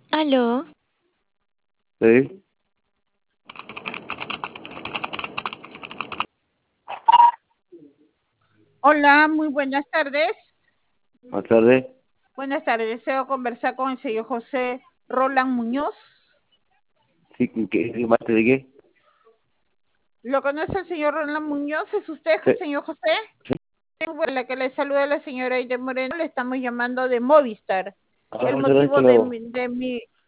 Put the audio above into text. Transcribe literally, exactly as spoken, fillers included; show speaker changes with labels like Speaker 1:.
Speaker 1: Aló,
Speaker 2: Sí,
Speaker 3: Hola, muy buenas tardes.
Speaker 2: más tarde.
Speaker 3: Buenas tardes, deseo conversar con el señor José Roland Muñoz.
Speaker 2: Sí, ¿qué, qué más de qué?
Speaker 3: ¿Lo conoce el señor Roland Muñoz? ¿Es usted,
Speaker 2: Sí,
Speaker 3: señor José? Bueno, la que le saluda la señora Aide Moreno, le estamos llamando de Movistar.
Speaker 2: ahora
Speaker 3: El
Speaker 2: muchas gracias,
Speaker 3: motivo de
Speaker 2: lo...
Speaker 3: mi, de mi